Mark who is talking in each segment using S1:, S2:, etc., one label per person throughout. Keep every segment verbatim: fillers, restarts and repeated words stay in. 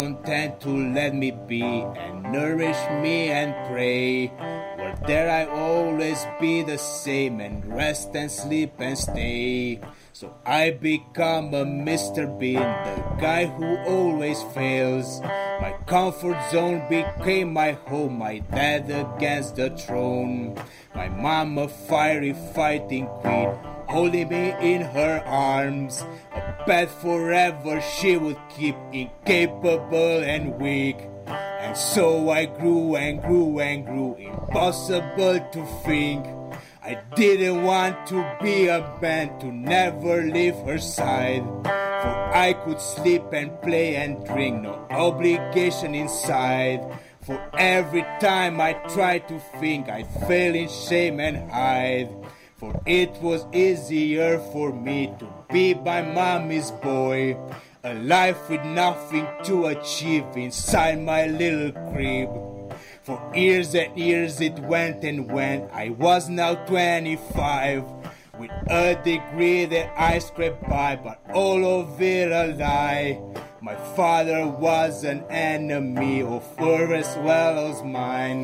S1: content to let me be and nourish me and pray. Where there I always be the same and rest and sleep and stay. So I become a Mister Bean, the guy who always fails. My comfort zone became my home, my dad against the throne. My mom a fiery fighting queen, holding me in her arms. A pet forever she would keep, incapable and weak. And so I grew and grew and grew, impossible to think. I didn't want to be a man, to never leave her side. For I could sleep and play and drink, no obligation inside. For every time I tried to think, I'd fail in shame and hide. For it was easier for me to be my mommy's boy, a life with nothing to achieve inside my little crib. For years and years it went and went, I was now twenty-five, with a degree that I scraped by, but all of it a lie. My father was an enemy of her as well as mine.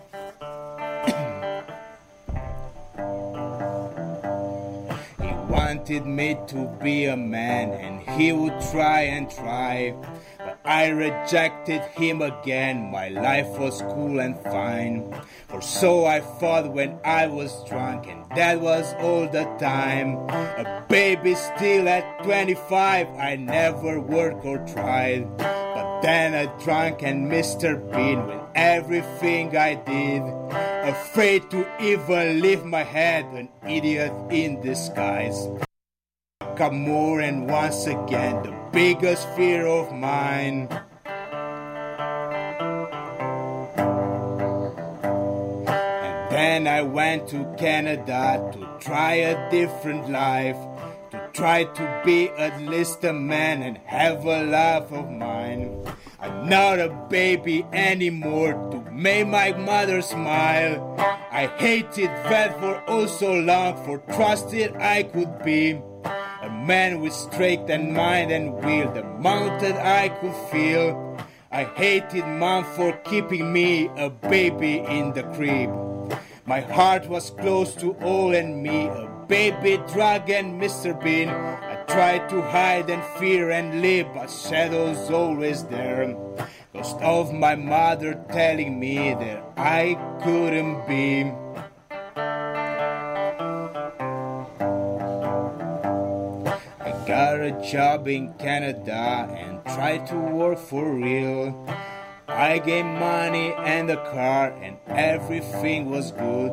S1: He wanted me to be a man, and he would try and try. But I rejected him again, my life was cool and fine. For so I thought when I was drunk, and that was all the time. A baby still at twenty-five, I never worked or tried. But then I drank and Mister Bean with everything I did. Afraid to even leave my head, an idiot in disguise. Come more and once again, the biggest fear of mine. And then I went to Canada to try a different life, to try to be at least a man and have a life of mine. I'm not a baby anymore to make my mother smile. I hated that for oh so long, for trusted I could be. A man with strength and mind and will, the mountain I could feel. I hated mom for keeping me a baby in the crib. My heart was close to all and me, a baby drug and Mister Bean. I tried to hide and fear and live, but shadows always there. Ghost of my mother telling me that I couldn't be. Got a job in Canada and tried to work for real. I gained money and a car and everything was good.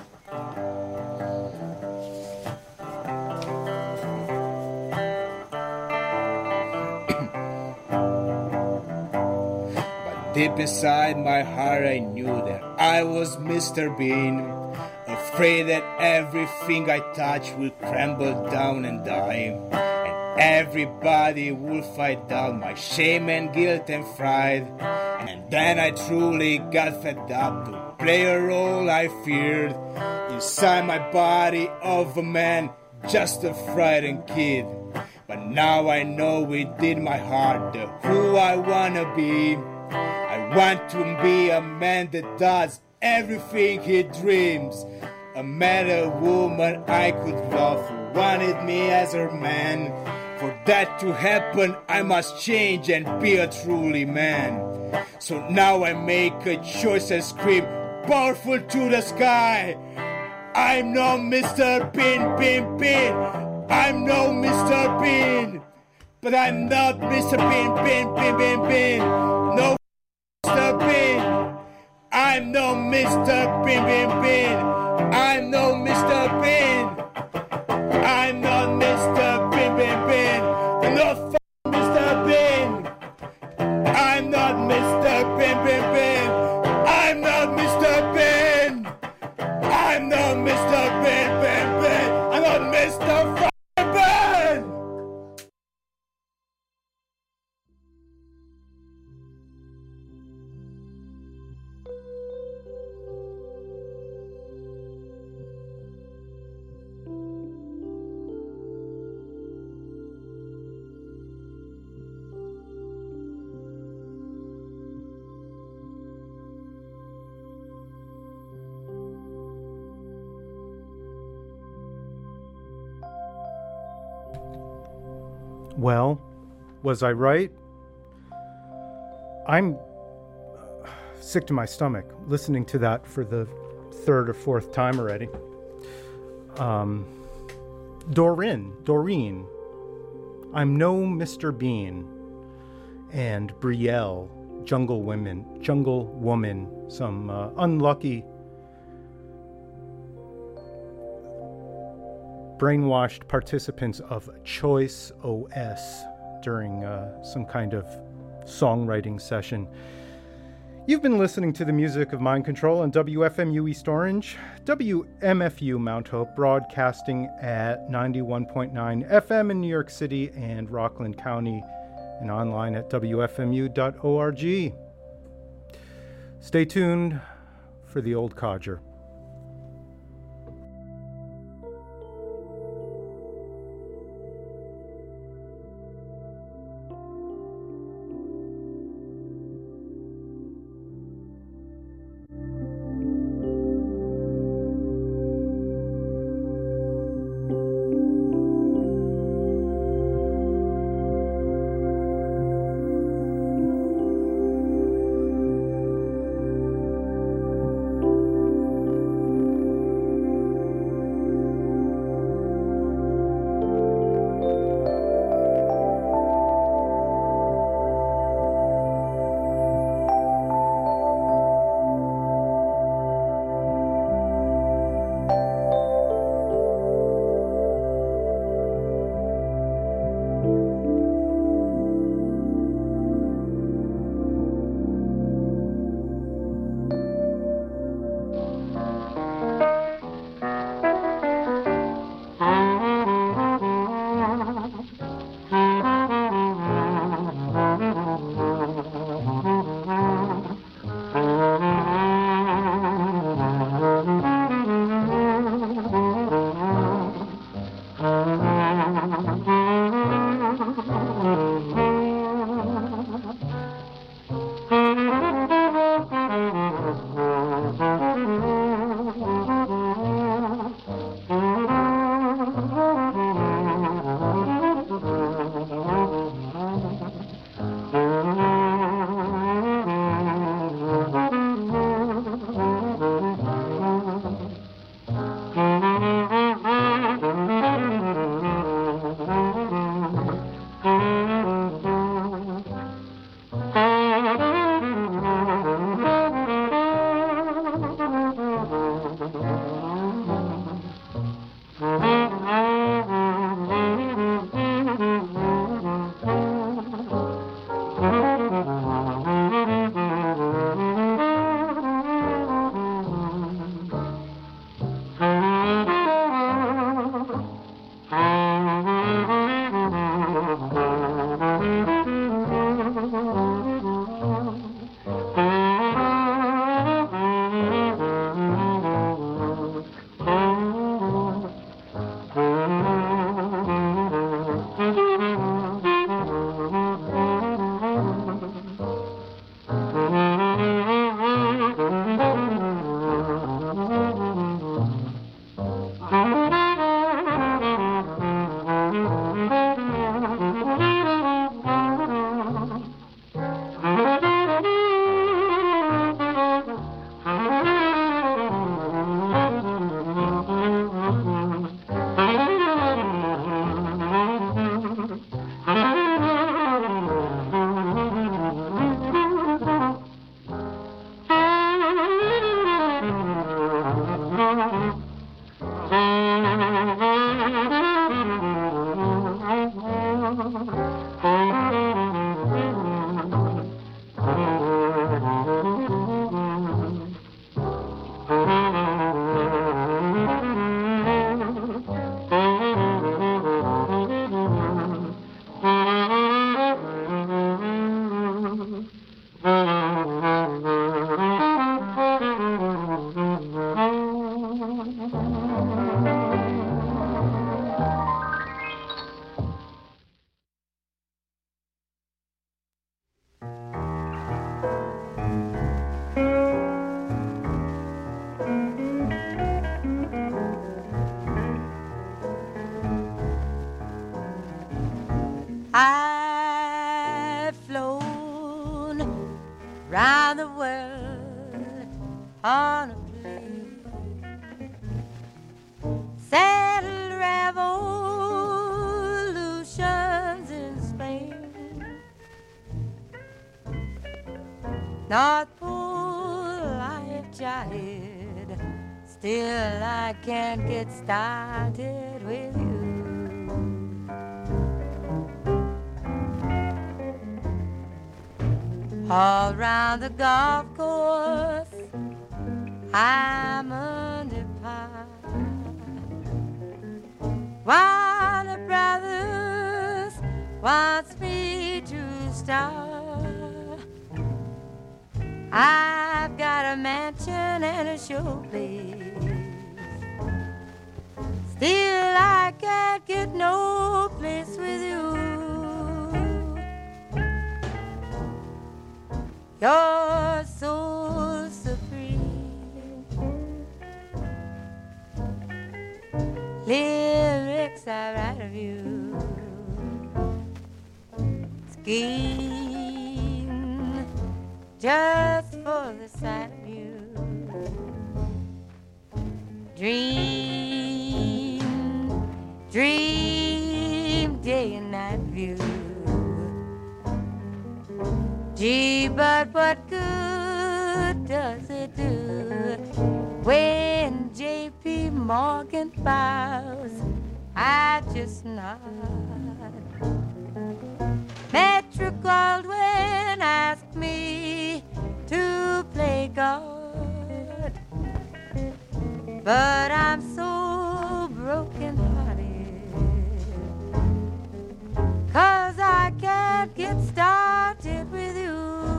S1: But deep inside my heart I knew that I was Mister Bean, afraid that everything I touched would crumble down and die. Everybody will fight down my shame and guilt and pride. And then I truly got fed up to play a role I feared inside my body of a man, just a frightened kid. But now I know within my heart the who I wanna be. I want to be a man that does everything he dreams, a man, a woman I could love who wanted me as her man. For that to happen, I must change and be a truly man. So now I make a choice and scream powerful to the sky. I'm no Mister Bean, Bean, Bean. I'm no Mister Bean. But I'm not Mister Bean, Bean, Bean, Bean, Bean. No Mister Bean. I'm no Mister Bean, Bean, Bean. I'm no Mister Bean. I'm not Mister Bean, Bean, Bean. I'm not f- Mister Bean. I'm not Mister Bean, Bean, Bean. I'm not Mister Bean. I'm not Mister Bean, Bean, Bean. I'm not Mister Bean.
S2: Well, was I right? I'm sick to my stomach listening to that for the third or fourth time already. Um, Doreen, Doreen, I'm no Mister Bean, and Brielle, Jungle Women, Jungle Woman, some uh, unlucky brainwashed participants of Choice O S during uh, some kind of songwriting session. You've been listening to the music of Mind Control on W F M U East Orange, W M F U Mount Hope, broadcasting at ninety-one point nine F M in New York City and Rockland County, and online at W F M U dot org. Stay tuned for the old codger.
S3: round the world on a plane. Settled revolutions in Spain, North Pole I've tried, still I can't get started with you. All round the golf course I'm under par. Warner Brothers wants me to star. I've got a mansion and a showplace, still I can't get no place with you. You're so supreme, lyrics I write of you, scheme just for the sight of you, dream, dream day and night of you. Gee, but what good does it do when J P Morgan bows? I just nod. Metro Goldwyn asked me to play God, but I'm so broken-hearted, 'cause I can't get started with you.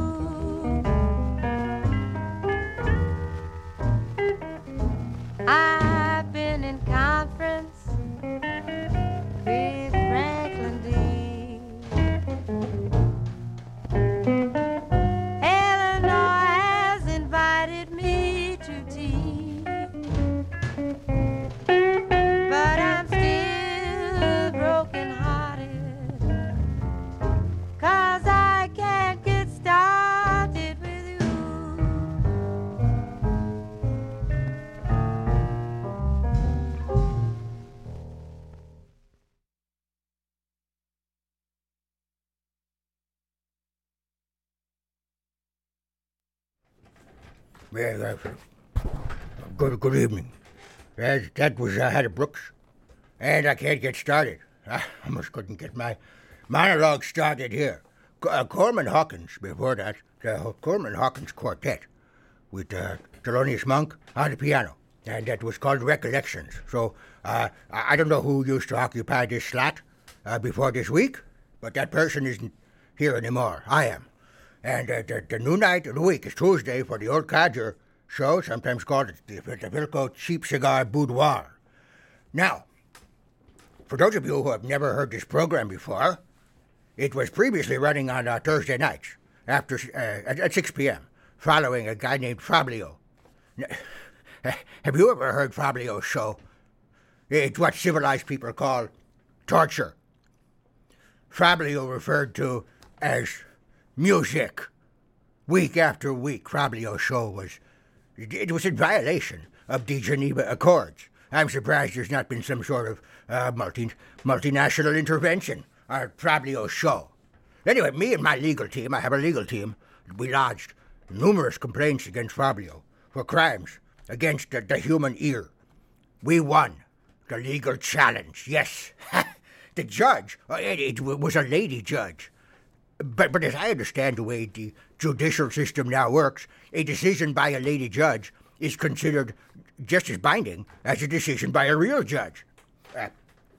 S3: I've been in conference with Franklin D. Eleanor has invited me to tea, but I'm still broken-hearted, 'cause I can't get started with you.
S4: Well, uh, good, good evening. That, that was uh, Hattie Brooks, and I can't get started. I almost couldn't get my monologue started here. C- uh, Coleman Hawkins, before that, the Coleman Hawkins Quartet, with uh, Thelonious Monk on the piano, and that was called Recollections. So, uh, I I don't know who used to occupy this slot uh, before this week, but that person isn't here anymore. I am. And uh, the, the new night of the week is Tuesday for the Old Codger show, sometimes called the, the Vilco Cheap Cigar Boudoir. Now, for those of you who have never heard this program before, it was previously running on uh, Thursday nights after uh, at, at six p.m., following a guy named Fablio. Have you ever heard Fablio's show? It's what civilized people call torture. Fablio referred to as music. Week after week, Fablio's show was, it was in violation of the Geneva Accords. I'm surprised there's not been some sort of uh, multi, multinational intervention on Fablio's show. Anyway, me and my legal team, I have a legal team, we lodged numerous complaints against Fablio for crimes against the, the human ear. We won the legal challenge, yes. The judge, it, it was a lady judge. But, but as I understand the way the judicial system now works, a decision by a lady judge is considered just as binding as a decision by a real judge. Uh,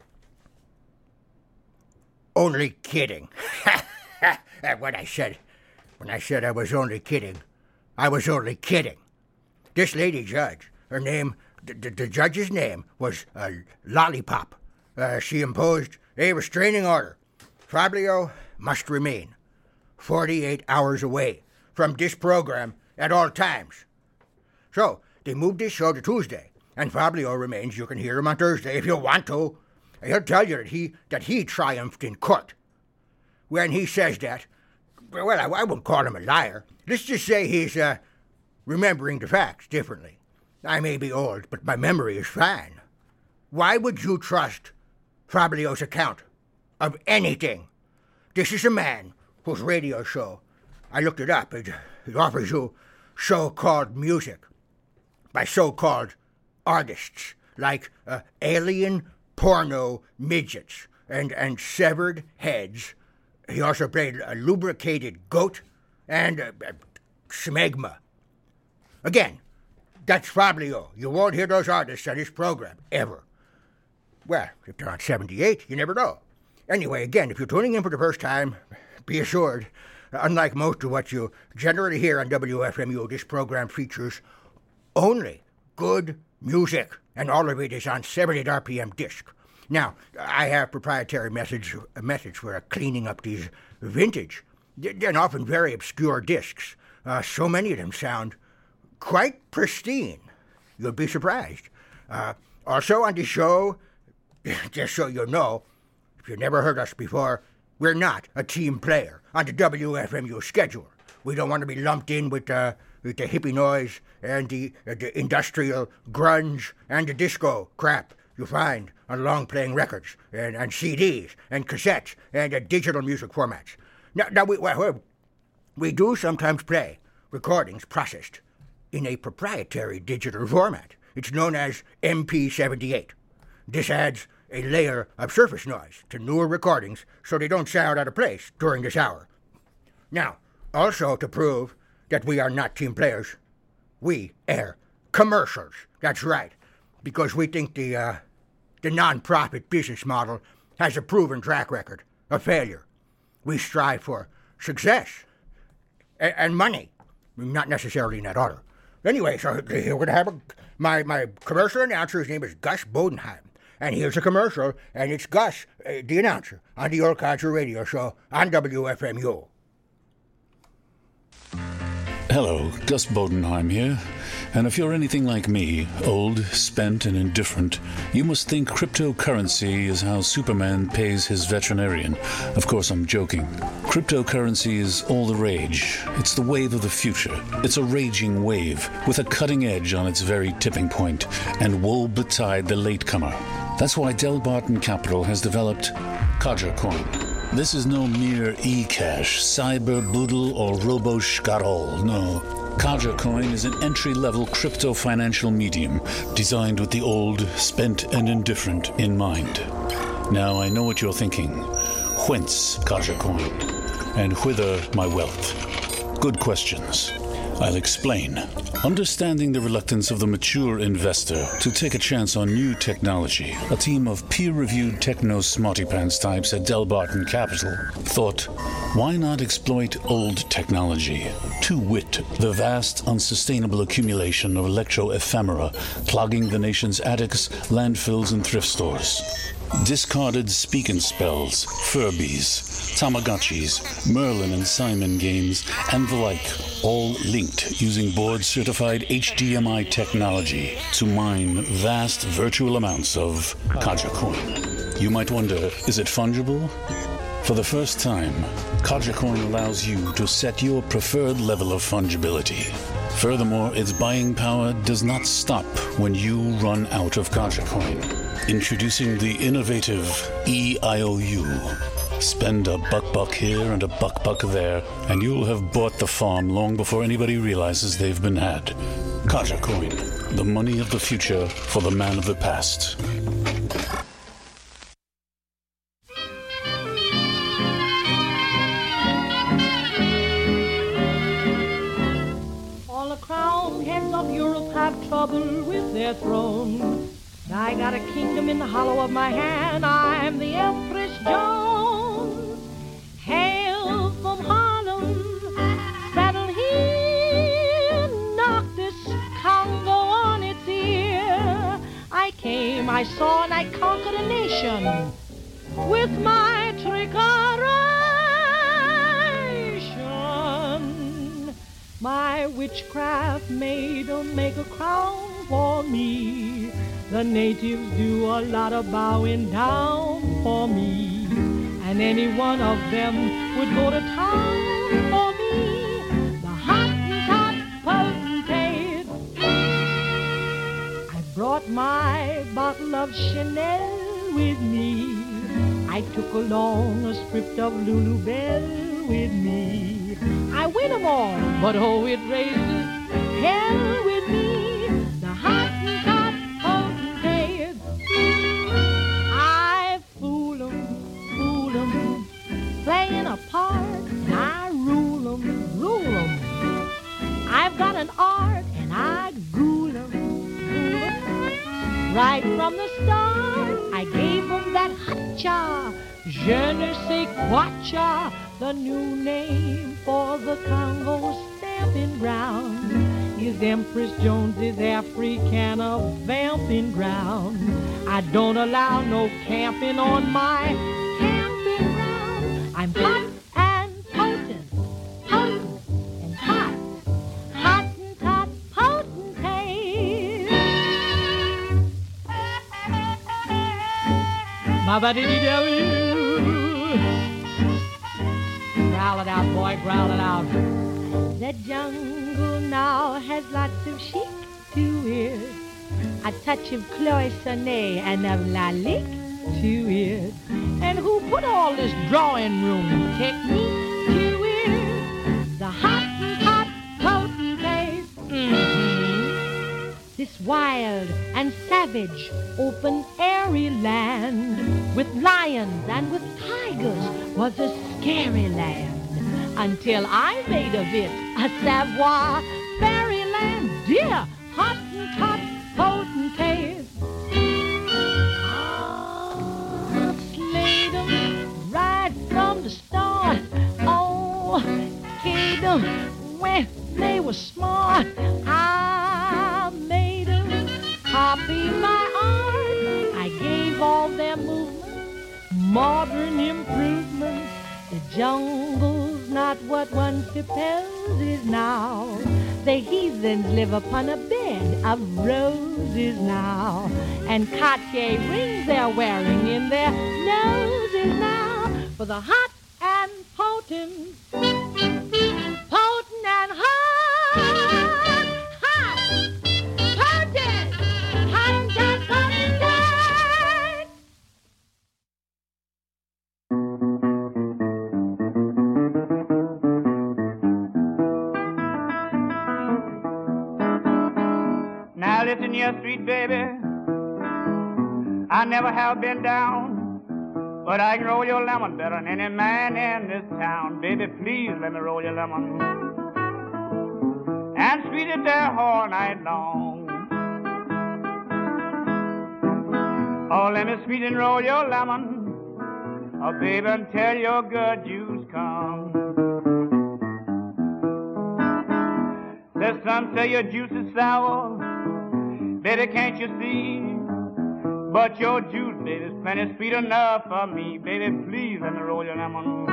S4: only kidding. when I said, when I said I was only kidding, I was only kidding. This lady judge, her name, the, the, the judge's name was uh, Lollipop. Uh, she imposed a restraining order. Fablio must remain forty-eight hours away from this program at all times. So, they moved this show to Tuesday, and Fablio remains. You can hear him on Thursday if you want to. He'll tell you that he, that he triumphed in court. When he says that, well, I, I wouldn't call him a liar. Let's just say he's uh, remembering the facts differently. I may be old, but my memory is fine. Why would you trust Fablio's account of anything? This is a man whose radio show, I looked it up, it, it offers you so-called music by so-called artists like uh, alien porno midgets and, and severed heads. He also played a lubricated goat and uh, uh, smegma. Again, that's Fablio. You won't hear those artists on this program, ever. Well, if they're on seventy-eight, you never know. Anyway, again, if you're tuning in for the first time, be assured, unlike most of what you generally hear on W F M U, this program features only good music, and all of it is on seventy-eight R P M disc. Now, I have proprietary methods, methods for cleaning up these vintage and often very obscure discs. Uh, so many of them sound quite pristine. You'll be surprised. Uh, also on the show, just so you know, if you've never heard us before, we're not a team player on the W F M U schedule. We don't want to be lumped in with, uh, with the hippie noise and the, uh, the industrial grunge and the disco crap you find on long-playing records and, and C Ds and cassettes and uh, digital music formats. Now, now we, well, we do sometimes play recordings processed in a proprietary digital format. It's known as M P seventy-eight. This adds a layer of surface noise to newer recordings so they don't sound out of place during this hour. Now, also to prove that we are not team players, we air commercials. That's right, because we think the uh, the non-profit business model has a proven track record of failure. We strive for success and, and money, not necessarily in that order. Anyway, so we're going to have a, my, my commercial announcer. His name is Gus Bodenheim. And here's a commercial, and it's Gus, uh, the announcer, on the Old Codger Radio Show on W F M U.
S5: Hello, Gus Bodenheim here. And if you're anything like me, old, spent, and indifferent, you must think cryptocurrency is how Superman pays his veterinarian. Of course, I'm joking. Cryptocurrency is all the rage. It's the wave of the future. It's a raging wave with a cutting edge on its very tipping point, and woe betide the latecomer. That's why Delbarton Capital has developed Codger Coin. This is no mere e-cash, cyber boodle, or robo-shkarol. No. Codger Coin is an entry-level crypto financial medium designed with the old, spent, and indifferent in mind. Now, I know what you're thinking. Whence Codger Coin? And whither my wealth? Good questions. I'll explain. Understanding the reluctance of the mature investor to take a chance on new technology, a team of peer-reviewed techno-smarty-pants types at Delbarton Capital thought, why not exploit old technology? To wit, the vast, unsustainable accumulation of electro-ephemera clogging the nation's attics, landfills, and thrift stores. Discarded speak and spells, Furbies, Tamagotchis, Merlin and Simon games, and the like, all linked using board-certified H D M I technology to mine vast virtual amounts of Codger Coin. You might wonder, is it fungible? For the first time, Codger Coin allows you to set your preferred level of fungibility. Furthermore, its buying power does not stop when you run out of Codger Coin. Introducing the innovative E I O U. Spend a buck-buck here and a buck-buck there, and you'll have bought the farm long before anybody realizes they've been had. Codger Coin, the money of the future for the man of the past.
S6: All the crowned heads of Europe have trouble with their thrones. I got a kingdom in the hollow of my hand. I'm the Empress Jones. Hail from Harlem, settle here, knock this Congo on its ear. I came, I saw, and I conquered a nation with my trickeration. My witchcraft made a make a crown for me. The natives do a lot of bowing down for me, and any one of them would go to town of Chanel with me. I took along a script of Lulu Bell with me. I win 'em all, but oh, it raises hell with me. The Hottentot potentate. I fool 'em, fool 'em, playing a part, and I rule 'em, rule 'em. I've got an art, and I ghoul 'em, ghoul 'em. Right from the start, I gave 'em that hotcha, je ne sais quoi-cha, the new name for the Congo stamping ground. Is Empress Jones's Africana vamping ground. I don't allow no camping on my camping ground. I'm hot and potent, potent and hot, Hottentot potentate. Ma-ba-dee-dee-dee-doo. Growl it out, boy, growl it out. The jungle now has lots of chic to it, a touch of cloisonne and of lalique to it. And who put all this drawing room technique to it? The Hottentot potentate. Mm-hmm. This wild and savage open airy land with lions and with tigers was a scary land. Until I made of it a Savoy fairyland, dear Hottentot potentate. Ah, slayed 'em right from the start. Oh, killed 'em when they were smart. I made 'em copy my art. I gave all their movements modern improvements. The jungle's not what one supposes now. The heathens live upon a bed of roses now. And Cartier rings they're wearing in their noses now. For the hot and potent, potent and hot, hot, potent, hot and potent.
S7: Now listen here, sweet baby, I never have been down, but I can roll your lemon better than any man in this town. Baby, please let me roll your lemon and sweet it there all night long. Oh, let me sweet and roll your lemon, oh baby, until your good juice comes. There's some say your juice is sour, baby, can't you see? But your juice, baby, is plenty sweet enough for me. Baby, please let me roll your lemon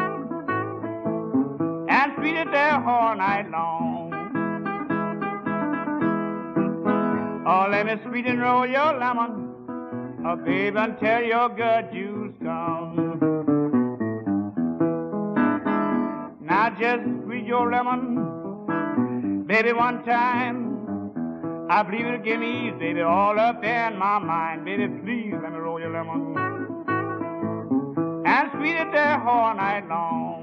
S7: and sweet it there all night long. Oh, let me sweet and roll your lemon, oh baby, until your good juice comes. Now just squeeze your lemon, baby, one time. I believe it'll give me ease, baby, all up in my mind. Baby, please let me roll your lemon and sweet it there all night long.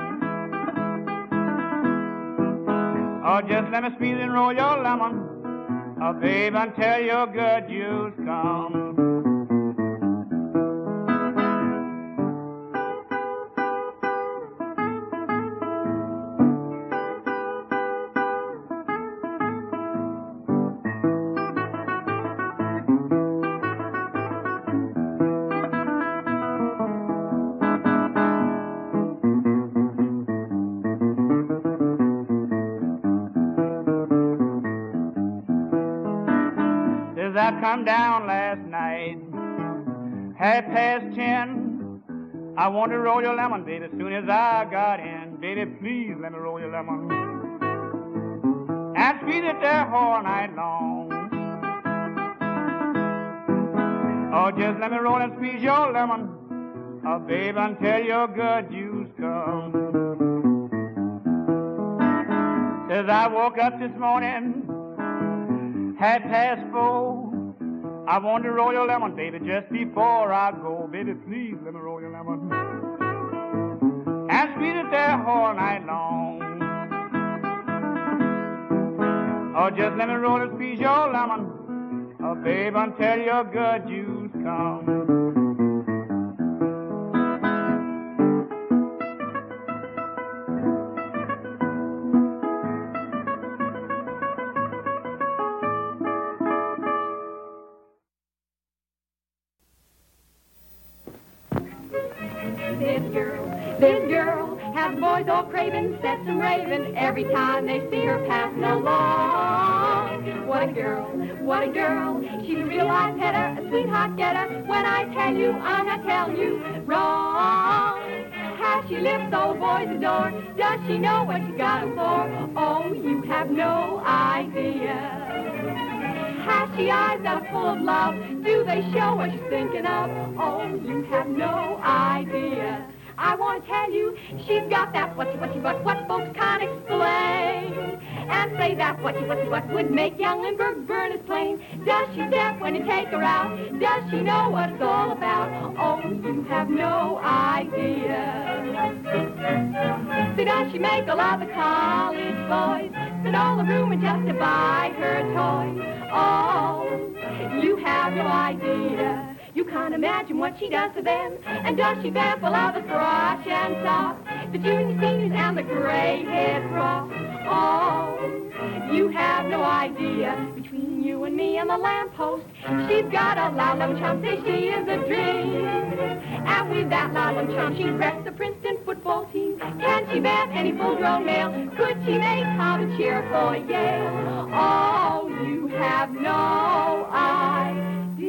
S7: Oh, just let me squeeze and roll your lemon, oh, baby, until your good juice comes. I come down last night, half past ten. I want to roll your lemon, baby, as soon as I got in. Baby, please let me roll your lemon and squeeze it there all night long. Oh, just let me roll and squeeze your lemon, oh, baby, until your good juice comes. Says I woke up this morning, half past four. I want to roll your lemon, baby, just before I go. Baby, please let me roll your lemon. And squeeze it there all night long. Oh, just let me roll and squeeze your lemon, oh, babe, until your good juice comes.
S6: This girl, this girl has the boys all craving, sets them raving every time they see her passing along. What a girl, what a girl, she's a real life-header, a sweetheart getter. When I tell you, I'm not telling you wrong. Has she lips all the boys adore? Does she know what she's got 'em for? Oh, you have no idea. Has she eyes that are full of love? Do they show what she's thinking of? Oh, you have no idea. I want to tell you, she's got that what's what's what what folks can't explain. And say that what's what's what would make young Lindbergh burn his plane. Does she deaf when you take her out? Does she know what it's all about? Oh, you have no idea. See, does she make a lot of the college boys sit all the room and just to buy her a toy? Oh, you have no idea. You can't imagine what she does to them. And does she vamp all of the thrush and soft, the junior seniors and the gray-head frost? Oh, you have no idea. Between you and me and the lamppost, she's got a loud lum chum, say she is a dream. And with that loud lum chum, she wrecks the Princeton football team. Can she vamp any full-grown male? Could she make Tom a cheer for Yale? Oh, you have no idea.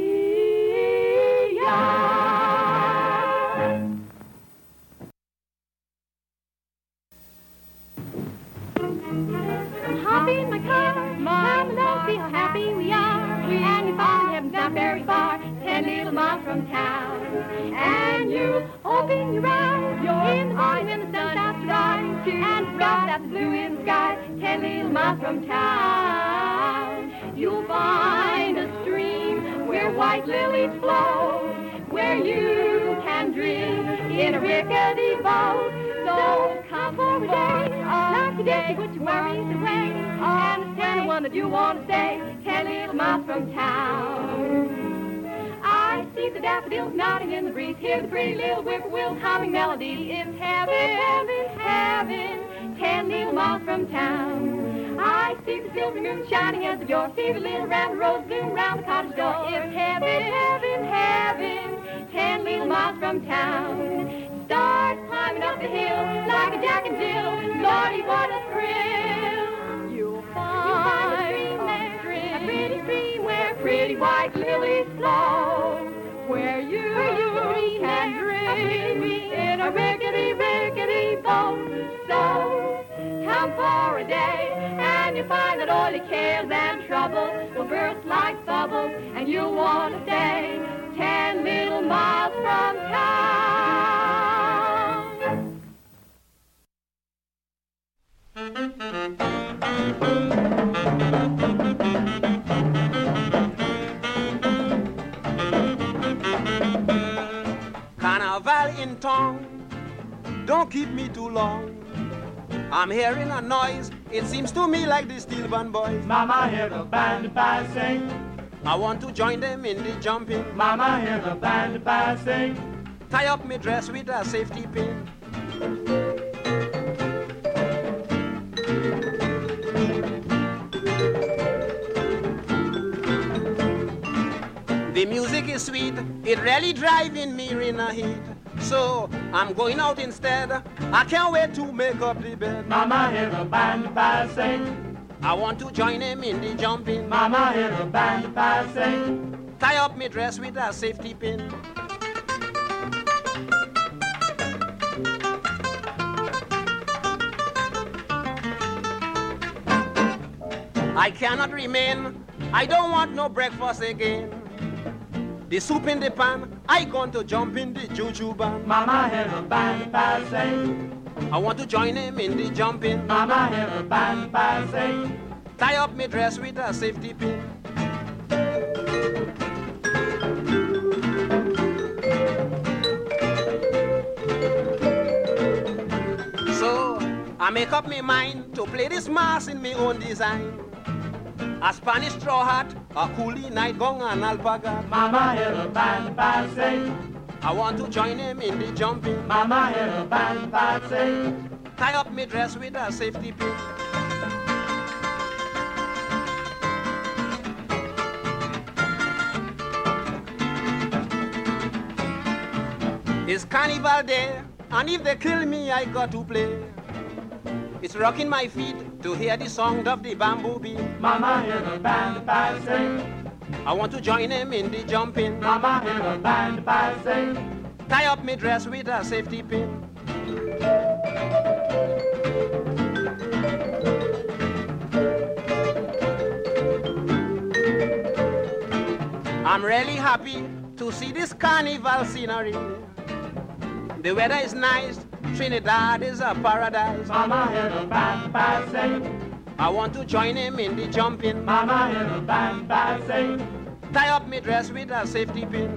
S6: Hop in my car, Mom and I'll see how happy we are. And you find heaven's not very far, ten little miles from town. And you open your eyes, you're in the morning when the sun starts to rise, and bright as the blue in the sky, ten little miles from town. You'll find a stream where white lilies flow, where you can dream in a rickety boat. So come for a day, like today, put your worries away, and stand the one that you want to stay, ten little miles from town. I see the daffodils nodding in the breeze, hear the pretty little whippoorwill humming melody. It's heaven, heaven, heaven, ten little miles from town. I see the silver moon shining at the door, see the little round rose bloom round the cottage door. It's heaven, heaven, heaven, ten little miles from town. Start climbing up the hill like a Jack and Jill. Lordy, what a thrill! You'll find a stream there, a pretty stream where pretty white lilies flow, where you, where you can dream in a rickety, rickety boat. So come for a day, and you'll find that all your cares and troubles will burst like bubbles, and you'll want to stay ten little miles from town.
S8: Carnival in town, don't keep me too long. I'm hearing a noise, it seems to me like the Steel Band Boys.
S9: Mama, hear the band passing.
S8: I want to join them in the jumping.
S9: Mama, hear the band passing.
S8: Tie up me dress with a safety pin. The music is sweet, it really driving me in a heat. So I'm going out instead, I can't wait to make up the bed.
S9: Mama, hear the band passing.
S8: I want to join him in the jumping.
S9: Mama, hear the band passing.
S8: Tie up me dress with a safety pin. I cannot remain, I don't want no breakfast again. The soup in the pan, I going to jump in the juju band.
S9: Mama, hear the band passing.
S8: I want to join him in the jumping.
S9: Mama, hear the band passing.
S8: Tie up me dress with a safety pin. make up my mind to play this mass in my own design. A Spanish straw hat, a coolie, night gong, and alpaca.
S9: Mama hear the band pass sing.
S8: I want to join him in the jumping.
S9: Mama hear the band pass sing.
S8: Tie up my dress with a safety pin. It's carnival day, and if they kill me, I got to play. It's rocking my feet to hear the song of the bamboo bee.
S9: Mama hear the band pass sing.
S8: I want to join him in the jumping.
S9: Mama hear the band pass sing.
S8: Tie up my dress with a safety pin. I'm really happy to see this carnival scenery. The weather is nice, Trinidad is a paradise.
S9: Mama hear the band pass sing.
S8: I want to join him in the jumping.
S9: Mama hear the band pass sing.
S8: Tie up my dress with a safety pin.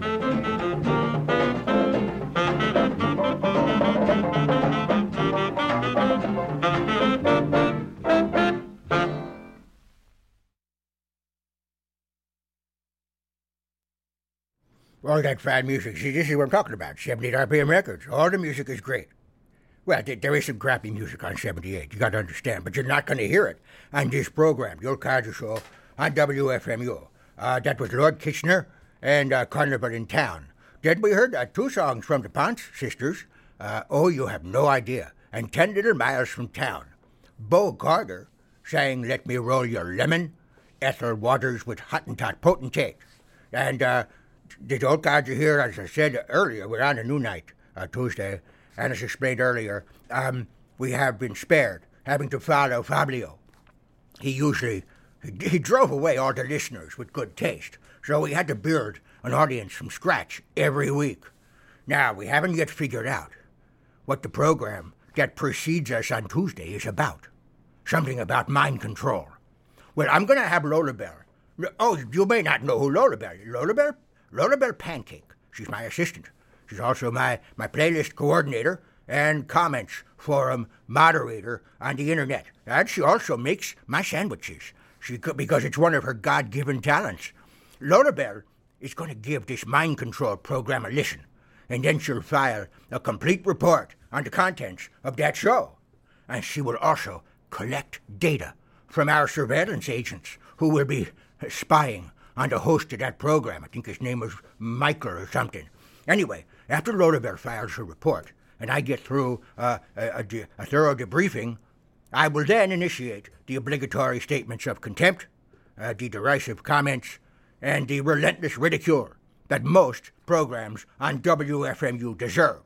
S4: All that fine music, see, this is what I'm talking about, seventy-eight R P M records. All the music is great. Well, there is some crappy music on seventy-eight, you got to understand, but you're not going to hear it on this program, the Old Codger Show, on W F M U. Uh, that was Lord Kitchener and uh, Carnival in Town. Then we heard uh, two songs from the Ponce Sisters, uh, Oh, You Have No Idea, and Ten Little Miles from Town. Bo Carter sang Let Me Roll Your Lemon, Ethel Waters with Hottentot Potentate. And uh, the Old Codger here, as I said earlier, we're on a new night, uh, Tuesday, and as explained earlier, um, we have been spared having to follow Fabio. He usually, he drove away all the listeners with good taste, so we had to build an audience from scratch every week. Now, we haven't yet figured out what the program that precedes us on Tuesday is about. Something about mind control. Well, I'm going to have Lola Bell. Oh, you may not know who Lola Bell is. Lola Bell? Lola Bell Pancake. She's my assistant. She's also my, my playlist coordinator and comments forum moderator on the internet. And she also makes my sandwiches. She could, because it's one of her God-given talents. Lola Bell is going to give this mind control program a listen, and then she'll file a complete report on the contents of that show. And she will also collect data from our surveillance agents who will be spying on the host of that program. I think his name was Michael or something. Anyway, after Lola Bell files her report, and I get through uh, a, a, a thorough debriefing, I will then initiate the obligatory statements of contempt, uh, the derisive comments, and the relentless ridicule that most programs on W F M U deserve.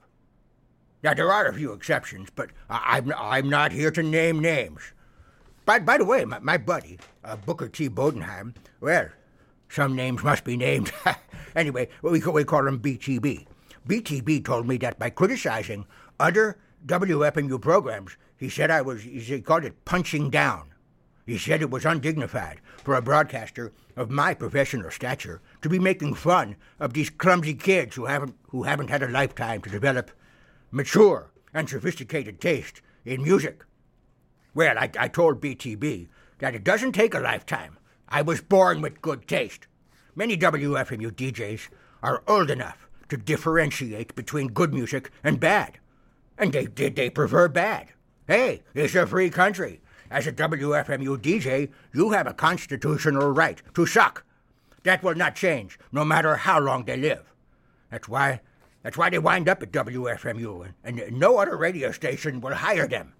S4: Now, there are a few exceptions, but I, I'm, I'm not here to name names. By, by the way, my, my buddy, uh, Booker T. Bodenheim, well, some names must be named. Anyway, we call, we call him B T B. B T B told me that by criticizing other W F M U programs, he said I was, he called it punching down. He said it was undignified for a broadcaster of my professional stature to be making fun of these clumsy kids who haven't, who haven't had a lifetime to develop mature and sophisticated taste in music. Well, I, I told B T B that it doesn't take a lifetime. I was born with good taste. Many W F M U D Js are old enough to differentiate between good music and bad. And they, they, they prefer bad. Hey, it's a free country. As a W F M U D J, you have a constitutional right to suck. That will not change, no matter how long they live. That's why, that's why they wind up at W F M U, and, and no other radio station will hire them.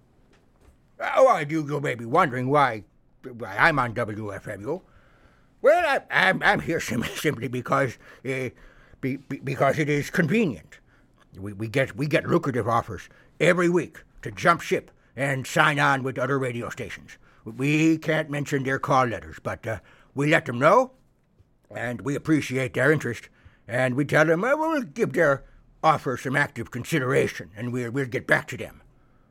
S4: Oh, you, you may be wondering why, why I'm on W F M U. Well, I, I'm, I'm here sim- simply because, uh, be, be, because it is convenient. We, we get we get lucrative offers every week to jump ship and sign on with other radio stations. We can't mention their call letters, but uh, we let them know, and we appreciate their interest, and we tell them, well, we'll give their offer some active consideration, and we'll, we'll get back to them.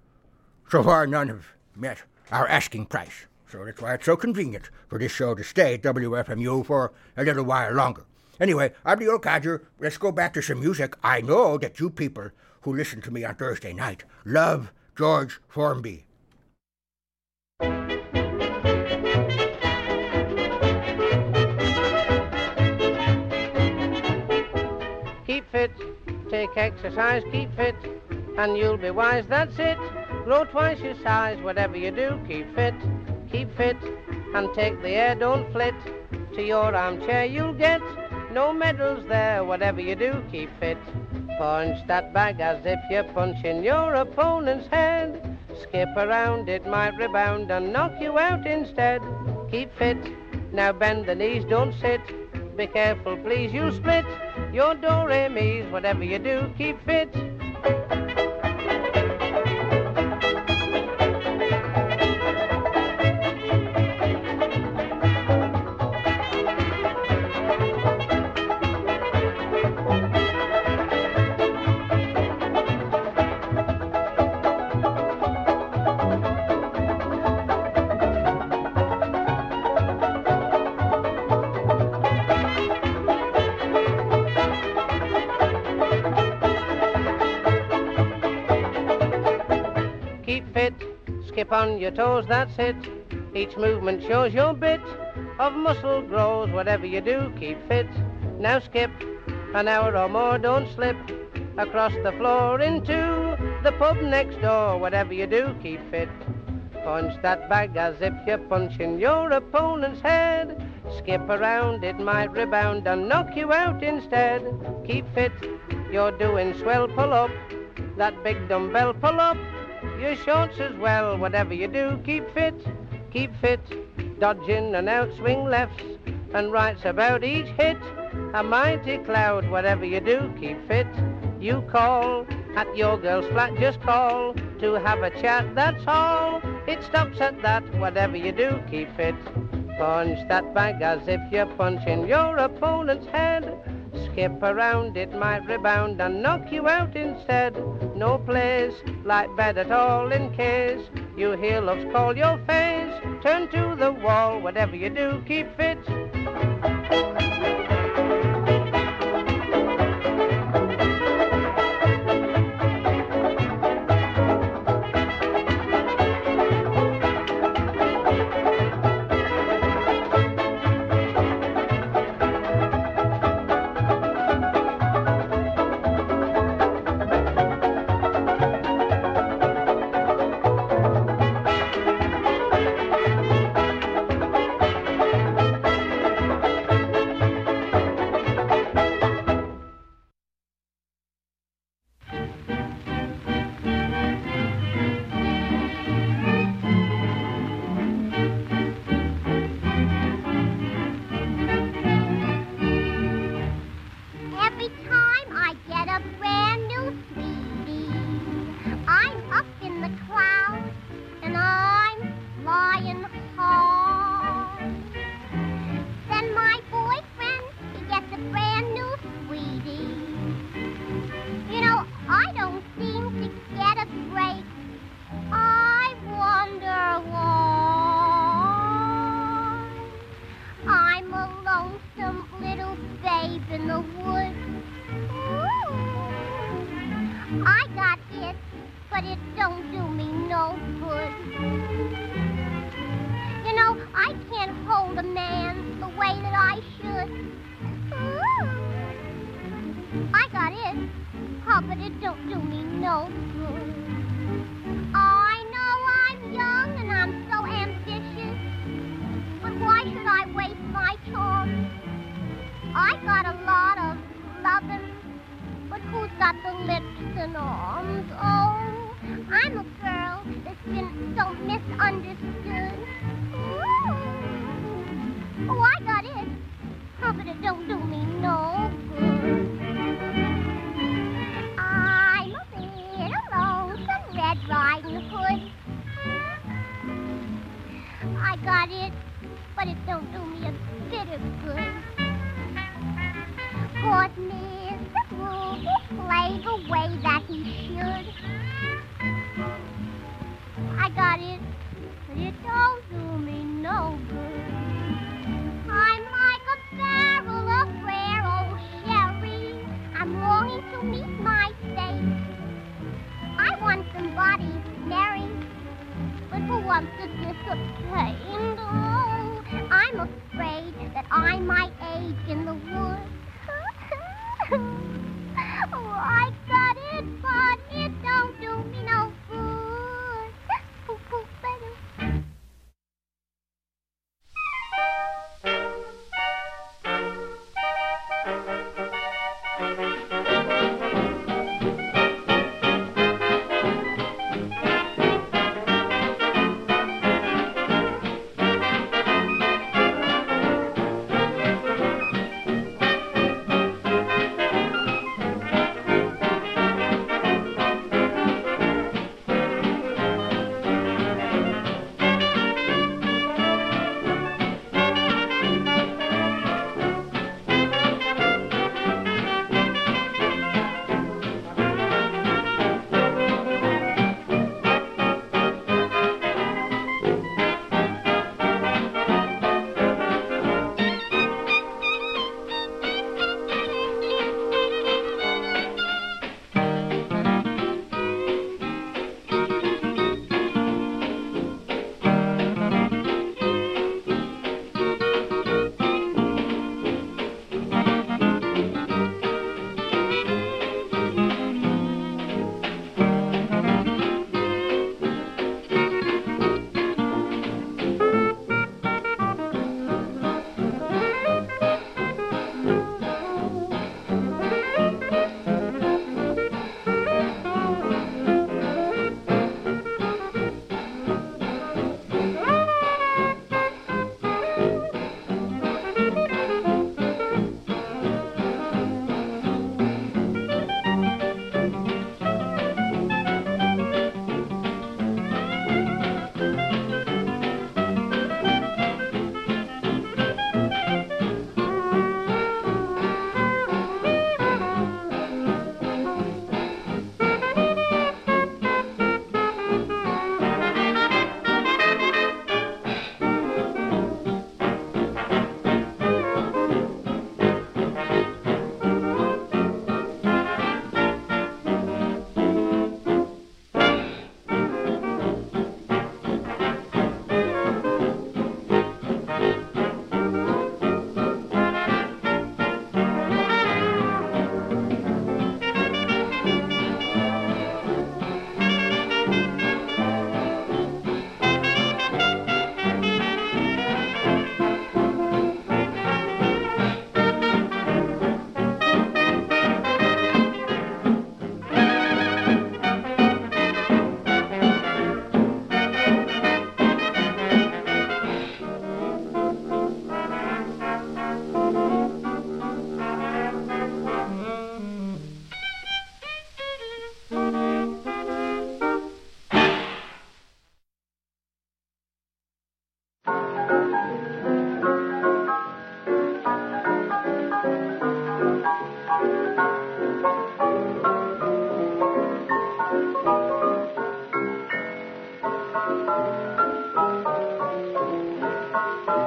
S4: So far, none have met our asking price, so that's why it's so convenient for this show to stay at W F M U for a little while longer. Anyway, I'm the Old Codger. Let's go back to some music. I know that you people who listen to me on Thursday night love George Formby.
S10: Take exercise, keep fit, and you'll be wise, that's it. Grow twice your size, whatever you do, keep fit, keep fit, and take the air, don't flit. To your armchair you'll get no medals there, whatever you do, keep fit. Punch that bag as if you're punching your opponent's head. Skip around, it might rebound and knock you out instead. Keep fit, now bend the knees, don't sit. Be careful, please, you'll split your do-re-mis, whatever you do, keep fit. Skip on your toes, that's it. Each movement shows your bit of muscle grows, whatever you do, keep fit. Now skip an hour or more, don't slip across the floor into the pub next door, whatever you do, keep fit. Punch that bag as if you're punching your opponent's head. Skip around, it might rebound and knock you out instead. Keep fit, you're doing swell, pull up that big dumbbell, pull up your shorts as well, whatever you do, keep fit, keep fit. Dodge in and out, swing lefts and rights about each hit. A mighty cloud, whatever you do, keep fit. You call at your girl's flat, just call to have a chat, that's all. It stops at that, whatever you do, keep fit. Punch that bag as if you're punching your opponent's head. Skip around, it might rebound and knock you out instead. No place like bed at all in case you hear love's call your face. Turn to the wall, whatever you do, keep fit.
S11: I might age in the woods. Oh, I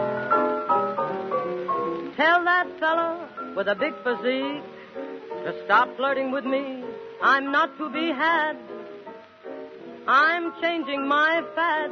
S6: Tell that fella with a big physique to stop flirting with me. I'm not to be had. I'm changing my fad.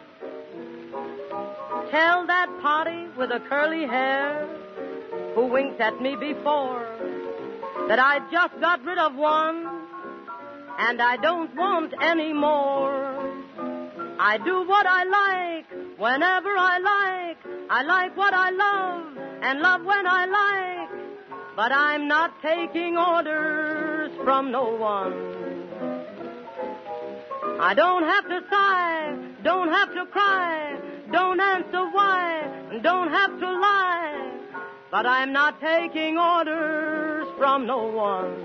S6: Tell that party with a curly hair who winked at me before that I just got rid of one and I don't want any more. I do what I like whenever I like. I like what I love and love when I like. But I'm not taking orders from no one. I don't have to sigh, don't have to cry, don't answer why, don't have to lie. But I'm not taking orders from no one.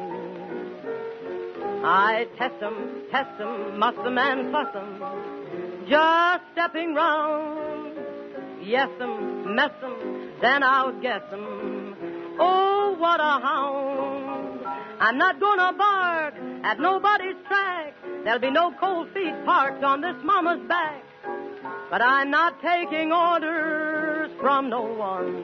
S6: I test 'em, test 'em, muss 'em and fuss 'em, just stepping round. Yes 'em, mess 'em, then outguess 'em. Oh, what a hound. I'm not gonna bark at nobody's track. There'll be no cold feet parked on this mama's back. But I'm not taking orders from no one.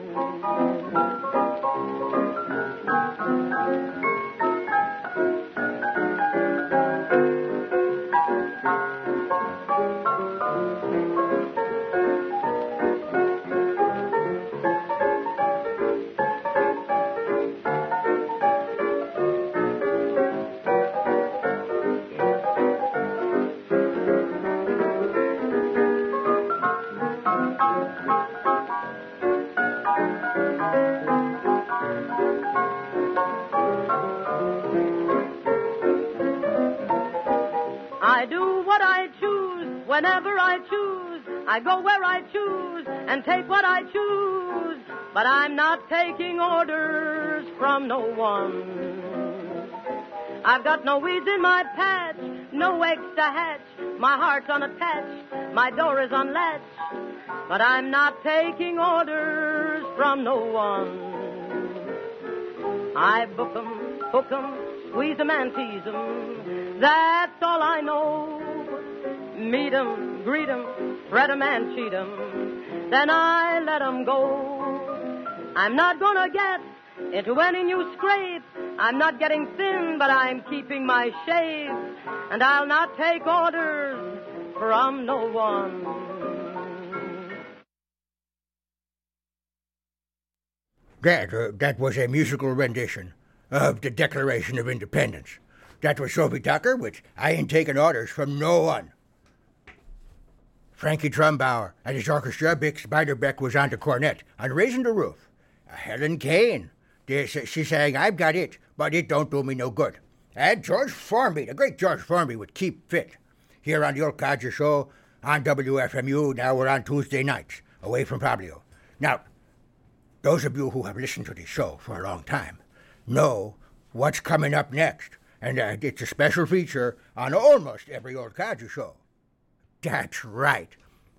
S6: Whenever I choose, I go where I choose and take what I choose. But I'm not taking orders from no one. I've got no weeds in my patch, no eggs to hatch. My heart's unattached, my door is unlatched. But I'm not taking orders from no one. I book 'em, hook 'em, squeeze 'em and tease 'em. That's all I know. Meet 'em, greet 'em, threat 'em and cheat 'em, then I let 'em go. I'm not gonna get into any new scrape. I'm not getting thin, but I'm keeping my shape. And I'll not take orders from no one.
S4: That, uh, that was a musical rendition of the Declaration of Independence. That was Sophie Tucker with I Ain't Taking Orders from No One. Frankie Trumbauer and his orchestra, Bix Beiderbecke was on the cornet, and Raising the Roof. Uh, Helen Kane, they, she sang I've Got It, but it don't do me no good. And George Formby, the great George Formby with Keep Fit. Here on the Old Codger Show on W F M U, now we're on Tuesday nights, away from Pablo. Now, those of you who have listened to this show for a long time know what's coming up next, and uh, it's a special feature on almost every Old Codger Show. That's right.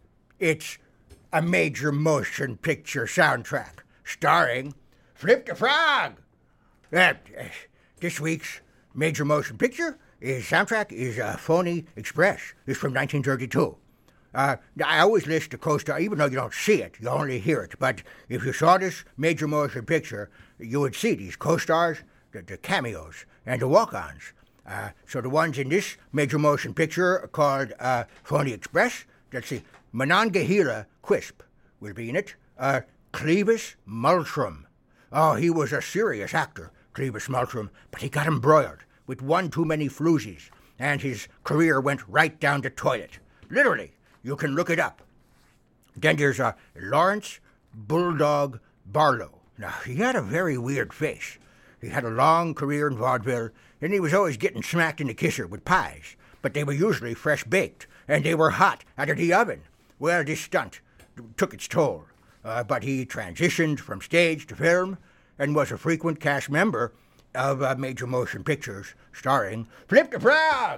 S4: It's a major motion picture soundtrack starring Flip the Frog. Uh, this week's major motion picture is soundtrack is uh, Phony Express. It's from nineteen thirty-two. Uh, I always list the co-star, even though you don't see it, you only hear it. But if you saw this major motion picture, you would see these co-stars, the, the cameos, and the walk-ons. Uh, so the ones in this major motion picture are called uh, Phony Express. Let's see, Monongahela Quisp will be in it. Uh, Clevis Moultrie. Oh, he was a serious actor, Clevis Moultrie, but he got embroiled with one too many floozies, and his career went right down the toilet. Literally, you can look it up. Then there's uh, Lawrence Bulldog Barlow. Now, he had a very weird face. He had a long career in vaudeville, and he was always getting smacked in the kisser with pies, but they were usually fresh-baked, and they were hot out of the oven. Well, this stunt took its toll, uh, but he transitioned from stage to film and was a frequent cast member of uh, major motion pictures starring Flip the Frog.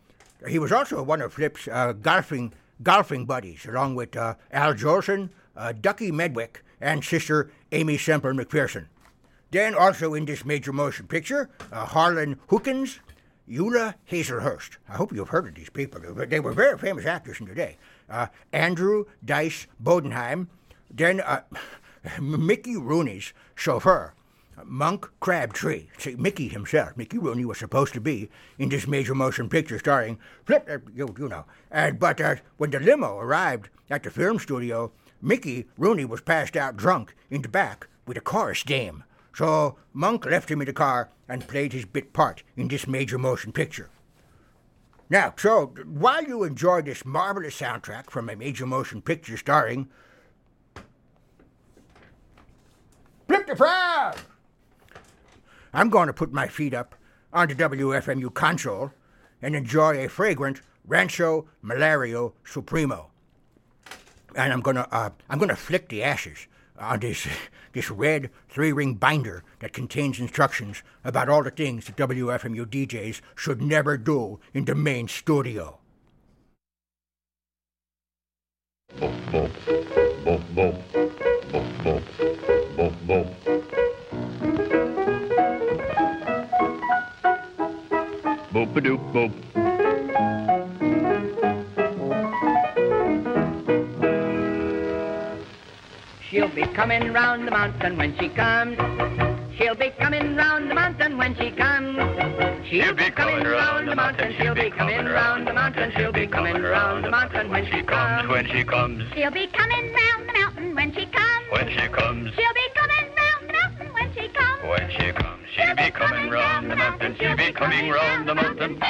S4: He was also one of Flip's uh, golfing golfing buddies, along with uh, Al Jolson, uh, Ducky Medwick, and sister Amy Semple McPherson. Then also in this major motion picture, uh, Harlan Hookins, Eula Hazelhurst. I hope you've heard of these people. They were very famous actors in their day. Uh, Andrew Dice Bodenheim, then uh, Mickey Rooney's chauffeur, Monk Crabtree. See, Mickey himself, Mickey Rooney, was supposed to be in this major motion picture starring Flip, uh, you, you know. And, but uh, when the limo arrived at the film studio, Mickey Rooney was passed out drunk in the back with a chorus dame. So Monk left him in the car and played his bit part in this major motion picture. Now, so while you enjoy this marvelous soundtrack from a major motion picture starring Flip the Frog, I'm going to put my feet up on the W F M U console and enjoy a fragrant Rancho Malario Supremo. And I'm gonna, uh, I'm gonna flick the ashes on this, this red three-ring binder that contains instructions about all the things that W F M U D Js should never do in the main studio.
S11: Boop, boop, boop, boop, boop, boop, boop, boop. Boop-a-doop, boop.
S12: She'll be coming round the mountain when she comes. She'll be coming round the mountain when she comes. She'll be coming round the mountain. She'll be coming round the mountain. She'll be coming round the mountain when she comes.
S11: When she comes.
S13: She'll be coming round the mountain when she comes.
S11: When she comes.
S13: She'll be coming round the mountain when she comes.
S11: When she comes. She'll be coming round the mountain. She'll be coming round the mountain.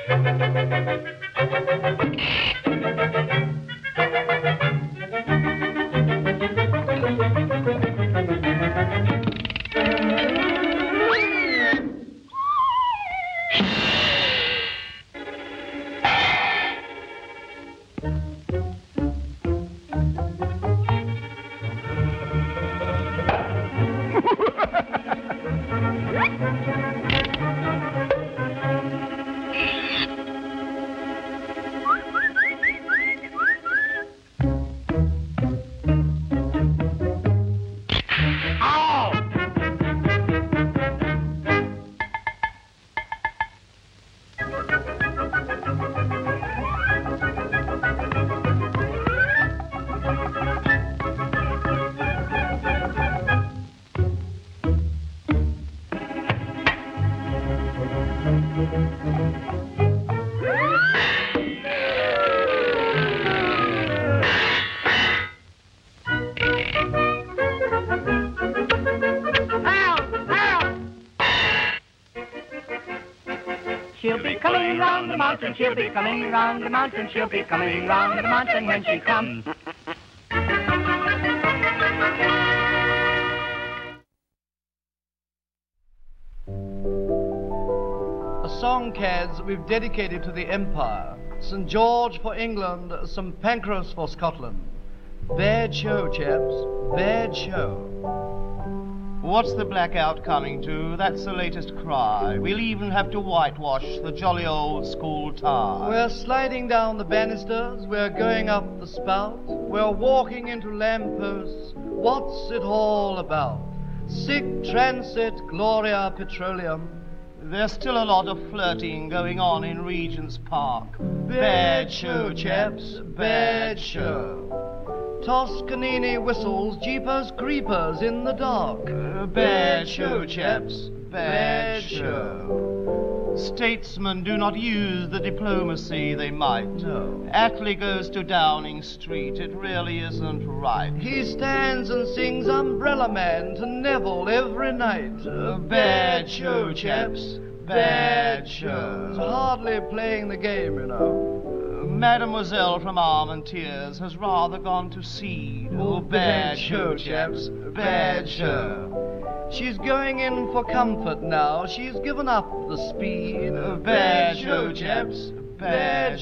S12: She'll be coming round the mountain, she'll be coming round the mountain, she'll be coming round the mountain when she comes.
S14: A song, cads, we've dedicated to the Empire. Saint George for England, Saint Pancras for Scotland. Bad show, chaps, bad show.
S15: What's the blackout coming to? That's the latest cry. We'll even have to whitewash the jolly old school tie.
S14: We're sliding down the banisters, we're going up the spout, we're walking into lampposts. What's it all about? Sic transit Gloria Petroleum.
S15: There's still a lot of flirting going on in Regent's Park.
S14: Bad show, chaps, bad show. Toscanini whistles Jeepers Creepers in the dark.
S15: Uh, bad show, chaps, bad show. Statesmen do not use the diplomacy they might.
S14: No.
S15: Attlee goes to Downing Street. It really isn't right.
S14: He stands and sings Umbrella Man to Neville every night.
S15: Uh, bad show, chaps, bad show.
S14: It's hardly playing the game, you know.
S15: Mademoiselle from Armentiers has rather gone to seed.
S14: Oh, bad show, chaps, bad show. She's going in for comfort now. She's given up the speed.
S15: Uh, bad show, chaps, bad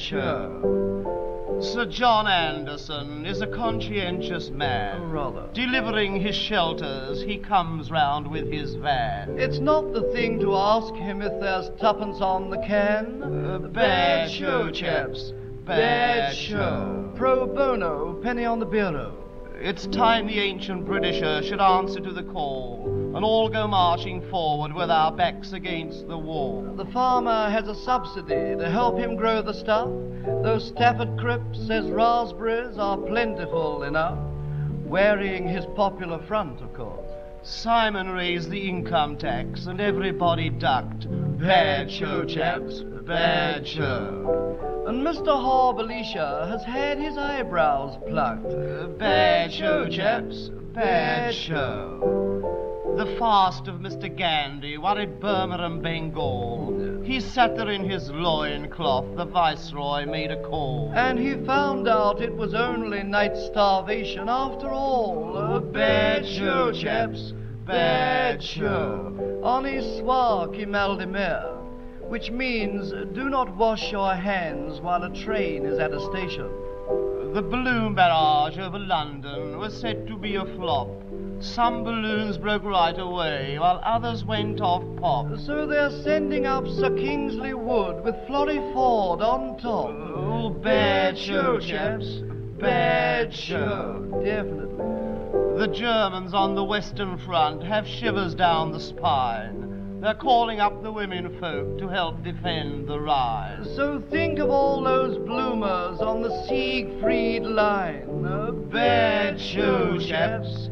S15: show. Sir John Anderson is a conscientious man.
S14: Oh, rather.
S15: Delivering his shelters, he comes round with his van.
S14: It's not the thing to ask him if there's tuppence on the can.
S15: Uh, bad show, chaps. Bad show.
S14: Pro bono, penny on the bureau.
S15: It's time the ancient Britisher should answer to the call and all go marching forward with our backs against the wall.
S14: The farmer has a subsidy to help him grow the stuff, though Stafford Cripps says raspberries are plentiful enough, wearying his popular front, of course.
S15: Simon raised the income tax and everybody ducked. Bad show, chaps, bad show.
S14: And Mister Horbelisha has had his eyebrows plucked.
S15: Uh, bad show, chaps, bad show. The fast of Mister Gandhi worried Burma and Bengal. He sat there in his loincloth, the Viceroy made a call.
S14: And he found out it was only night starvation after all.
S15: A bad show, chaps, bad show.
S14: Honi soit qui mal de mer, which means do not wash your hands while a train is at a station.
S15: The balloon barrage over London was said to be a flop. Some balloons broke right away, while others went off pop.
S14: So they're sending up Sir Kingsley Wood with Florrie Ford on top.
S15: Oh, bad show, chaps, bad show.
S14: Definitely.
S15: The Germans on the Western Front have shivers down the spine. They're calling up the women folk to help defend the Rhine.
S14: So think of all those bloomers on the Siegfried line.
S15: A bad show, chaps,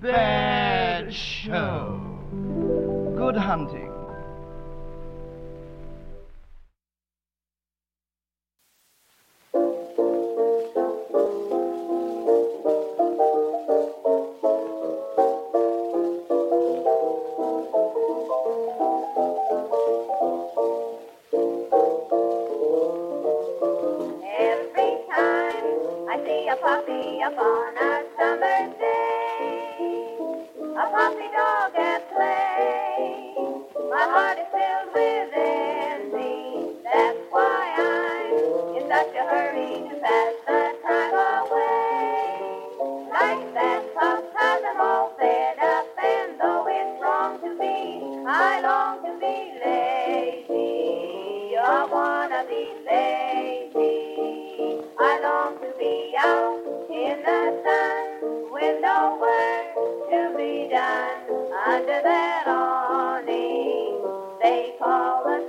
S15: bad show.
S14: Good hunting.
S16: a puppy upon a summer's day, a puppy dog at play. My heart is filled with envy, that's why I'm in such a hurry to pass the time away. Like that pup has them all fed up, and though it's wrong to be, I long to be lazy. I wanna be lazy. I long to be out in the sun with no work to be done under that awning they call the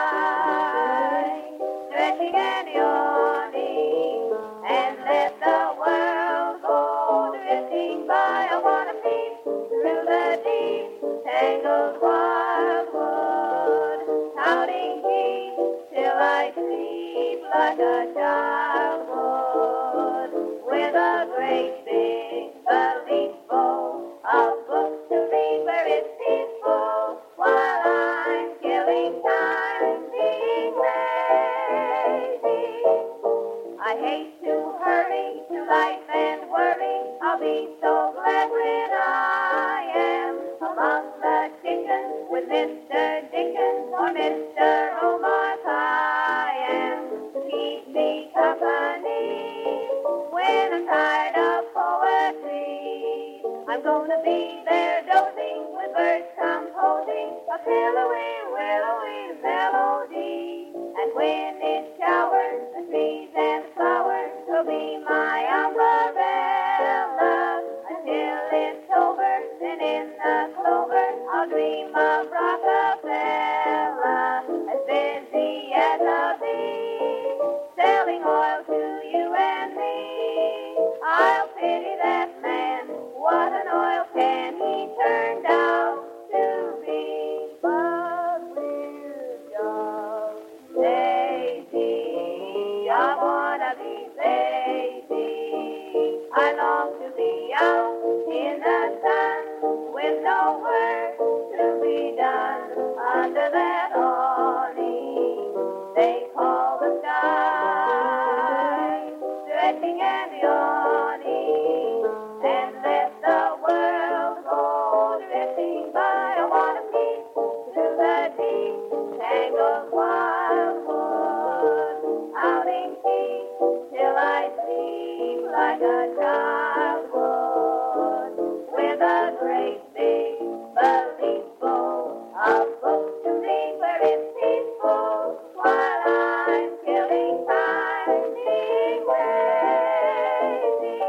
S16: sky, stretching and yawning, and let the world go drifting by. I wanna peep through the deep, tangled wildwood, counting sheep till I sleep like a child would, with a great big valise full of books to read where it's peaceful, while I'm killing time being lazy. I hate to hurry through life and worry, I'll be so glad when I am among the chickens with Mister Dickens or Mister Omar Khayyam to keep me company when I'm tired of poetry. I'm gonna be there dozing with birds composing a pillowy, willowy melody. And when it showers, the trees and the flowers will be my umbrella. Until it's over, then in the clover I'll dream of Rockefeller, as busy as a bee, selling oil to you and me. I'll pity that man, what an oil can he turned out to be. But we're just lazy, I wanna be lazy. I long to be out in the sun with no work to be done under that awning they call the sky, stretching and yawning, and let the world go drifting by. I wanna peep through the deep, tangled wildwood, outing sheep till I sleep like a child would, with a great big valise full of books to read where it's peaceful, while I'm killing time being lazy.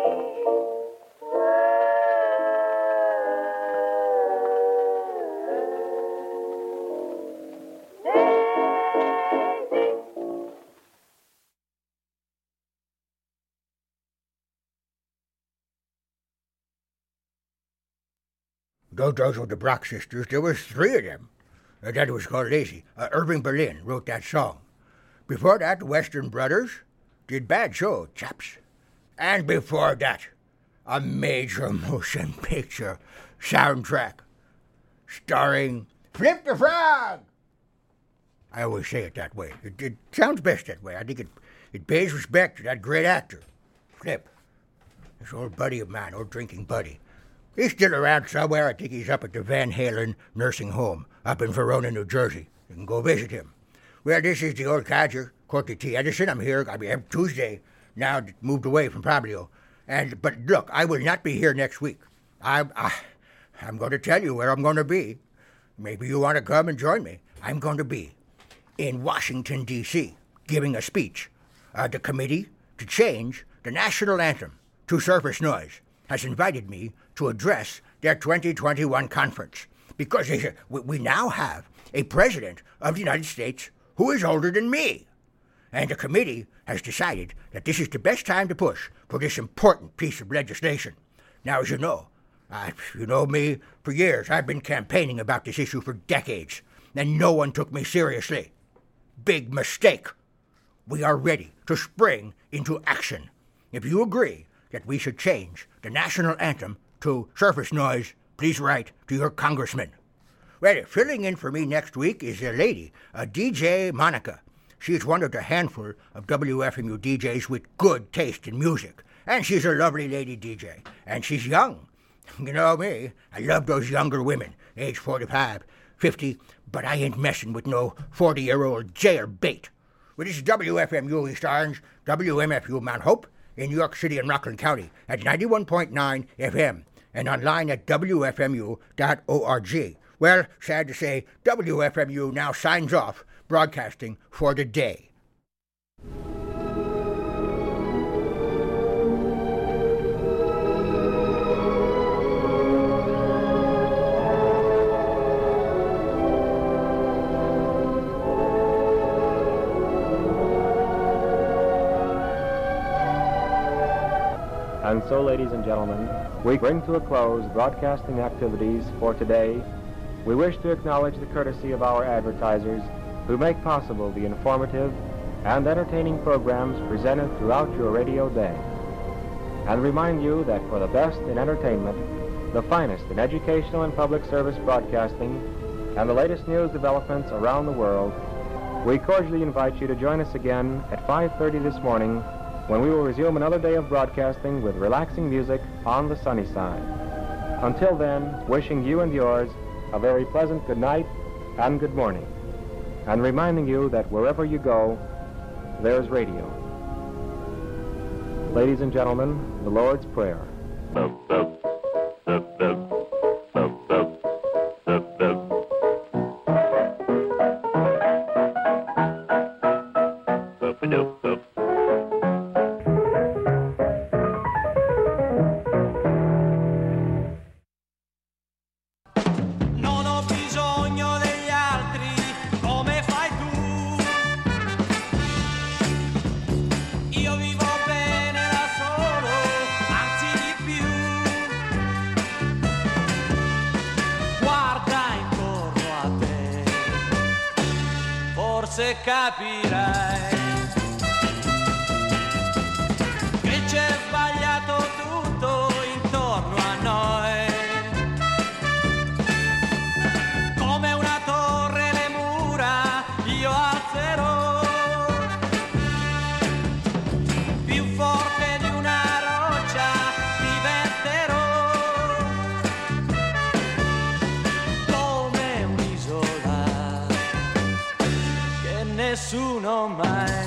S4: Those, those were the Brock sisters. There was three of them. Uh, that was called Lazy. Uh, Irving Berlin wrote that song. Before that, the Western Brothers did Bad Show, chaps. And before that, a major motion picture soundtrack starring Flip the Frog. I always say it that way. It, it sounds best that way. I think it, it pays respect to that great actor, Flip. This old buddy of mine, old drinking buddy. He's still around somewhere. I think he's up at the Van Halen nursing home up in Verona, New Jersey. You can go visit him. Well, this is the old codger, Corky T. Edison. I'm here. I mean, Tuesday. Now moved away from Fabio. And but look, I will not be here next week. I'm I, I'm going to tell you where I'm going to be. Maybe you want to come and join me. I'm going to be in Washington, D C, giving a speech. Uh, the committee to change the national anthem to Surface Noise has invited me to address their twenty twenty-one conference because they, we, we now have a president of the United States who is older than me. And the committee has decided that this is the best time to push for this important piece of legislation. Now, as you know, uh, you know me for years. I've been campaigning about this issue for decades, and no one took me seriously. Big mistake. We are ready to spring into action. If you agree that we should change the national anthem to Surface Noise, please write to your congressman. Well, filling in for me next week is a lady, a D J Monica. She's one of the handful of W F M U D Js with good taste in music, And she's a lovely lady D J. And she's young. You know me, I love those younger women, age forty-five, fifty, but I ain't messing with no forty-year-old jailbait. Well, this is W F M U East Orange, W M F U Mount Hope, in New York City and Rockland County at ninety-one point nine F M, and online at W F M U dot org. Well, sad to say, W F M U now signs off broadcasting for the day.
S17: And so, ladies and gentlemen, we bring to a close broadcasting activities for today. We wish to acknowledge the courtesy of our advertisers who make possible the informative and entertaining programs presented throughout your radio day. And remind you that for the best in entertainment, the finest in educational and public service broadcasting, and the latest news developments around the world, we cordially invite you to join us again at five thirty this morning when we will resume another day of broadcasting with relaxing music on the sunny side. Until then, wishing you and yours a very pleasant good night and good morning, and reminding you that wherever you go, there's radio. Ladies and gentlemen, the Lord's Prayer.
S18: Capirai che c'è sbagliato tutto intorno a noi, come una torre le mura io alzerò, più forte di una roccia diventerò, come un'isola nessuno mai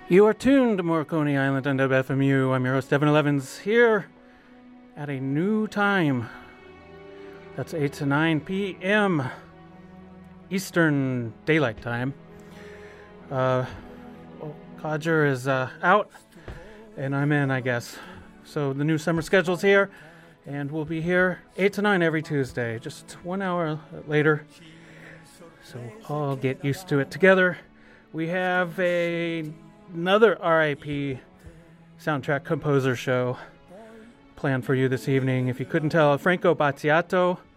S19: You are tuned to Morconi Island on W F M U. I'm your host, Evan Elevens, here at a new time. That's eight to nine p.m. Eastern Daylight Time. Uh, well, Codger is uh, out, and I'm in, I guess. So the new summer schedule's here, and we'll be here eight to nine every Tuesday, just one hour later. So I'll get used to it together. We have a, another R I P soundtrack composer show planned for you this evening. If you couldn't tell, Franco Battiato